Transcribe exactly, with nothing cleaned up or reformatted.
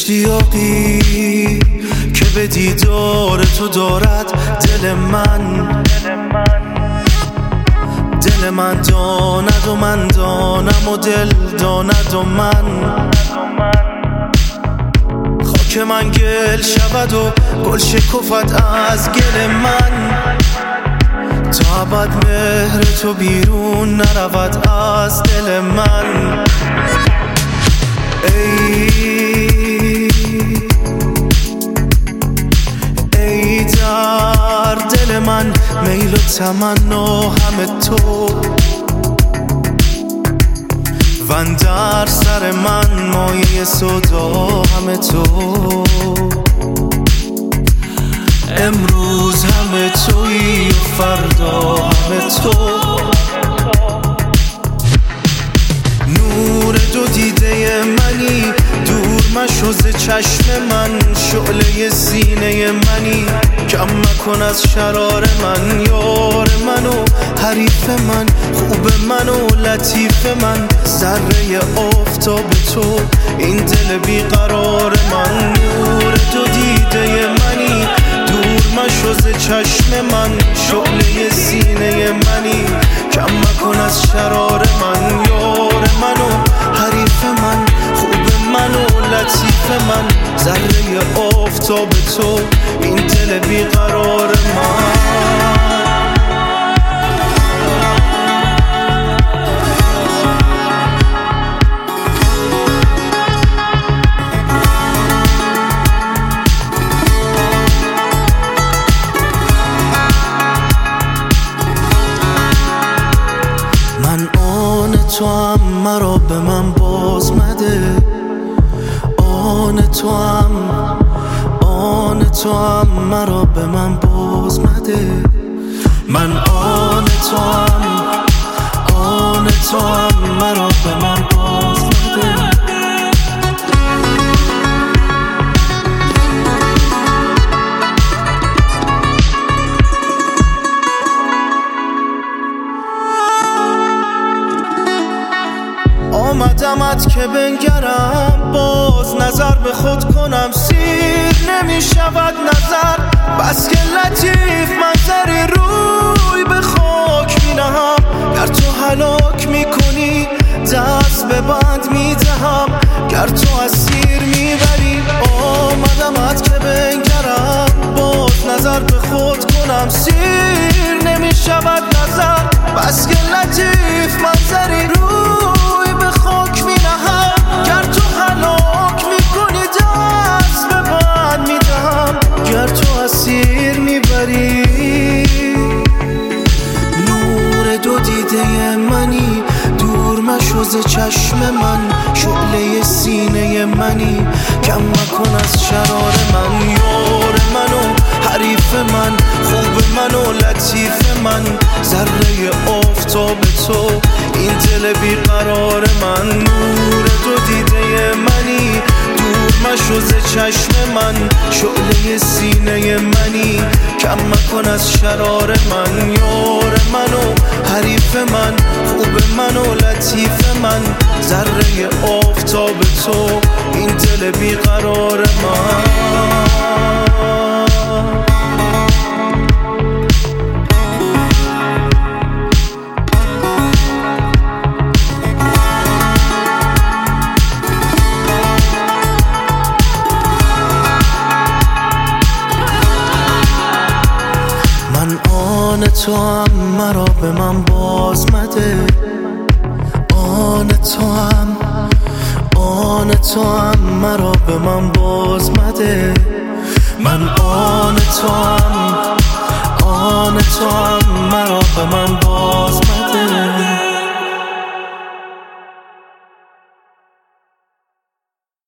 اشتیاقی که به دیدار تو دارد دل من، دل من داند و من دانم و دل داند و من. خاک من گل شود و گل شکفت از گل من، تا ابد مهر تو بیرون نرود از دل من. ای ای در دل من میل و تمنا همه تو، وان در سر من مایه صدا همه تو. امروز همه تویی و فردا همه تو. نور دو دیده منی، دور مشو ز چشم من. شعله سینه منی، کم مکن از شرار من. یار من و حریف من، خوب من و لطیف من. ذره آفتاب تو، این دل بیقرار من. نور دو دیده منی، دور مشو ز چشم من. شعله سینه منی، کم مکن از شرار من. یار من و حریف من، خوب من و لطیف من. ذره آفتاب تو، این دل بیقرار من. من آن تو هم مرا به من باز مده. آن تو هم آن تو هم مرا به من باز مده. من آن تو هم آن تو هم مرا به من باز مده. آمدمت که بنگرم، باز نظر به خود کنم. سیر نمی شود نظر، بس که لطیف منظری. روی به خاک می نهم، گر تو هلاک می کنی دست به بند می دهم. گر تو اسیر می بری، آمدمت که بنگرم. باز نظر به خود کنم. سیر نمی شود نظر، بس که لطیف منظری. روی به خاک می نهم، گر تو هلاک می کنی دست به بند می دهم. گر تو اسیر می بری. نور دو دیده منی، دور مشو ز چشم من. شعله سینه منی، کم مکن از شرار من. یار من و حریف من، خوب من و لطیف من. ذره آفتاب تو، این دل بیقرار من. نور دو دیده منی، دور مشو ز چشم من. شعله سینه منی، کم مکن از شرار من. یار من و حریف من، خوب من و لطیف من. ذره آفتاب تو، این دل بیقرار من. آن تو هم مرا به من باز مده. آن تو هم آن تو هم مرا به من باز مده. من آن